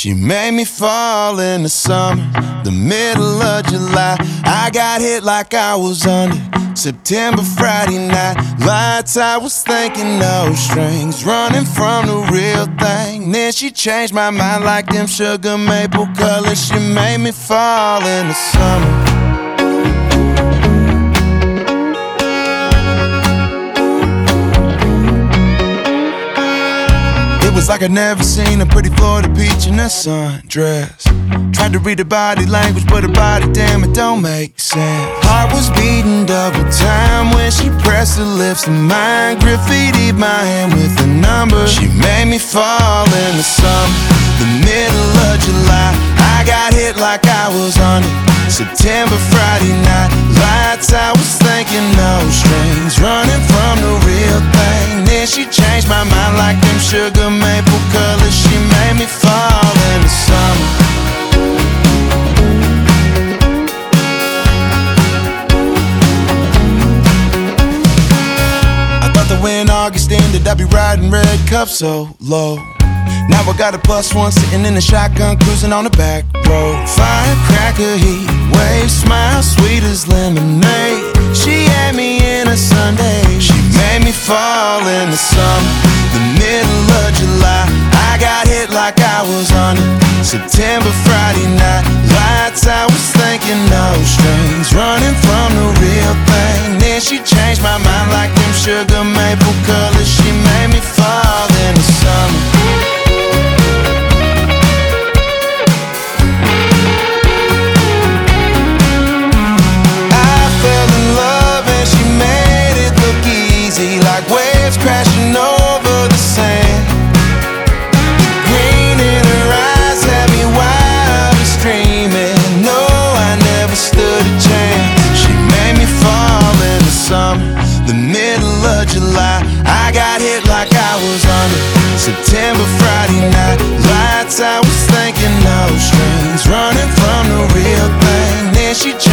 She made me fall in the summer, the middle of July. I got hit like I was under September, Friday night. Lights, I was thinking no strings, running from the real thing. Then she changed my mind like them sugar maple colors. She made me fall in the summer. It was like I'd never seen a pretty Florida peach in a sundress. Tried to read her body language, but her body, damn, it don't make sense. Heart was beating double time when she pressed her lips to mine. Graffitied my hand with a number. She made me fall in the summer, the middle of July. I got hit like I was on it September, Friday night. Lights, I was thinking no strings, running from the real thing. Then she changed my mind like them sugar maple colors. She made me fall in the summer. I thought that when August ended I'd be riding red cup so low. Now I got a +1 sitting in the shotgun, cruising on the back road. Firecracker heat wave, smile sweet as lemonade. She had me in a Sunday. She made me fall in the summer, the middle of July. I got hit like I was on it September, Friday night. Lights, I was thinking no strings, running from the real thing. Then she changed my mind like them sugar maple colors. She made me fall in the summer. Like waves crashing over the sand. The green in her eyes had me wild and streaming. No, I never stood a chance. She made me fall in the summer, the middle of July. I got hit like I was on it September, Friday night. Lights, I was thinking no strings, running from the real thing. Then she